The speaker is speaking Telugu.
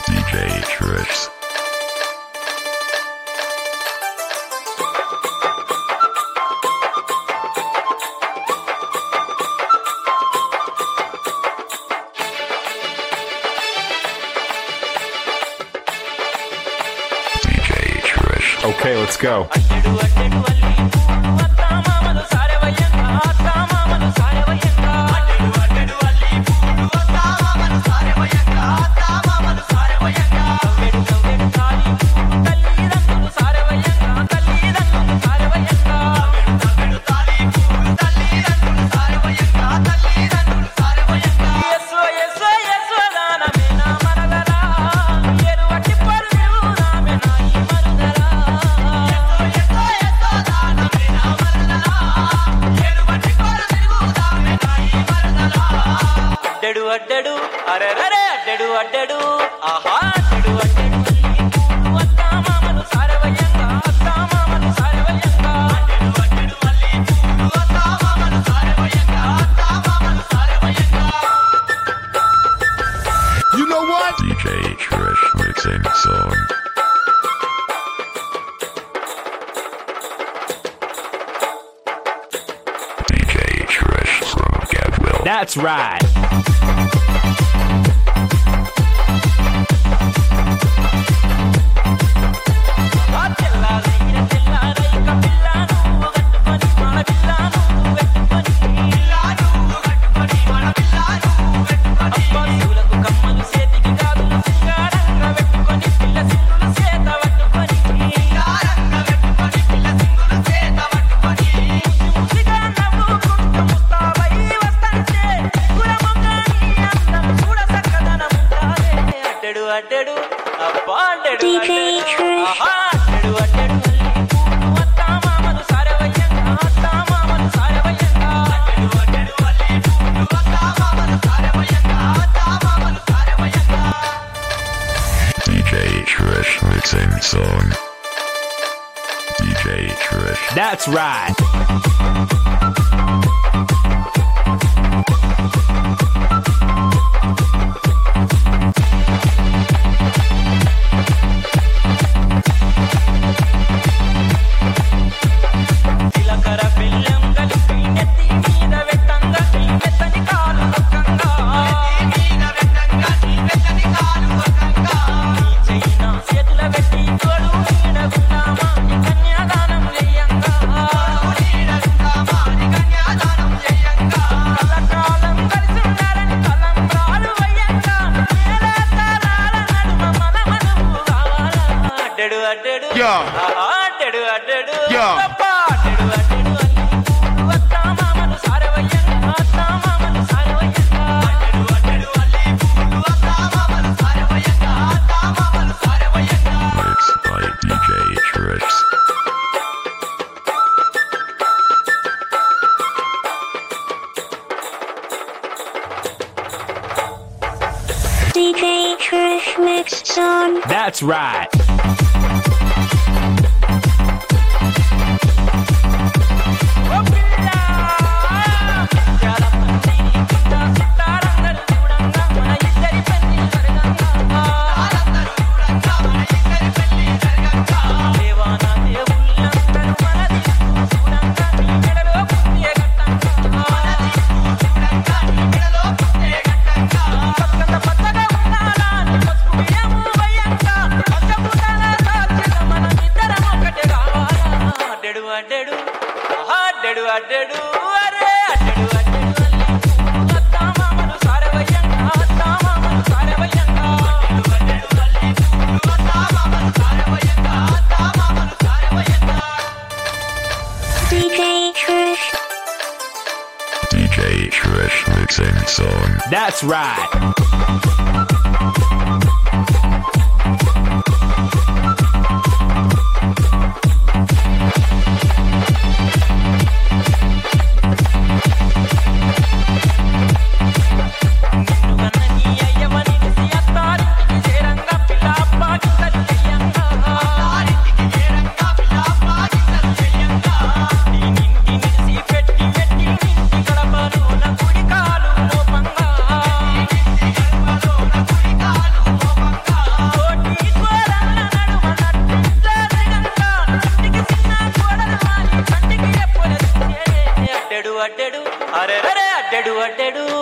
DJ Trish. Okay, let's go. అడ్డడు అరెరరే అడ్డడు అడ్డడు ఆహా అడ్డడు అడ్డడు అత్తా మామలు సారవయ్యంగా అత్తా మామలు సారవయ్యంగా అడ్డడు అడ్డడు మళ్ళీ అత్తా మామలు సారవయ్యంగా అత్తా మామలు సారవయ్యంగా. You know what? DJ Trish mixing song. DJ Trish from Gadwell. That's right. అడ్డడు అబ్బా అడ్డడు DJ Trish. ఆహా అడ్డడు అడ్డడు అత్తా మామలు సారవయ్యంగా అత్తా మామలు సారవయ్యంగా అడ్డడు అడ్డడు మళ్ళీ అత్తా మామలు సారవయ్యంగా అత్తా మామలు సారవయ్యంగా. DJ Trish mixing song. DJ Trish. That's right. తిలకర బెల్లం కలిపి నెత్తి మీద వెట్టంగా నీ మెత్తని కాలు ఒక్కంగా నెత్తి మీద వెట్టంగా నీ మెత్తని కాలు ఒక్కంగా నీ చెయ్యిన చేతుల పెట్టి తోడు నీడగుందామా నీ కన్యాదానం చెయ్యంగా నీడగుందామా నీ కన్యాదానం చెయ్యంగా కలకాలం కలిసి ఉండాలని తలంబ్రాలు వయ్యంగా నేల తాళాల నడుమ మనమనువు కావాలా అడ్డడు అడ్డడు ఆహా అడ్డడు అడ్డడు అబ్బా అడ్డడు అడ్డడు అత్తా మామలు సారవయ్యంగా అత్తా మామలు సారవయ్యంగా అడ్డడు అడ్డడు అల్లి అత్తా మామలు సారవయ్యంగా అత్తా మామలు సారవయ్యంగా. Mixed by DJ Trish. DJ Trish mix song. That's right. అడ్డడు అడ్డడు అడ్డడు అరే అడ్డడు అడ్డడు అత్తా మామలు సారవయ్యంగా అత్తా మామలు సారవయ్యంగా అడ్డడు అడ్డడు అత్తా మామలు సారవయ్యంగా అత్తా మామలు సారవయ్యంగా. DJ Trish. DJ Trish mixing song. That's right. పెట్టి గడపను నా కుడి కాలు లోపంగా పడ్డాడు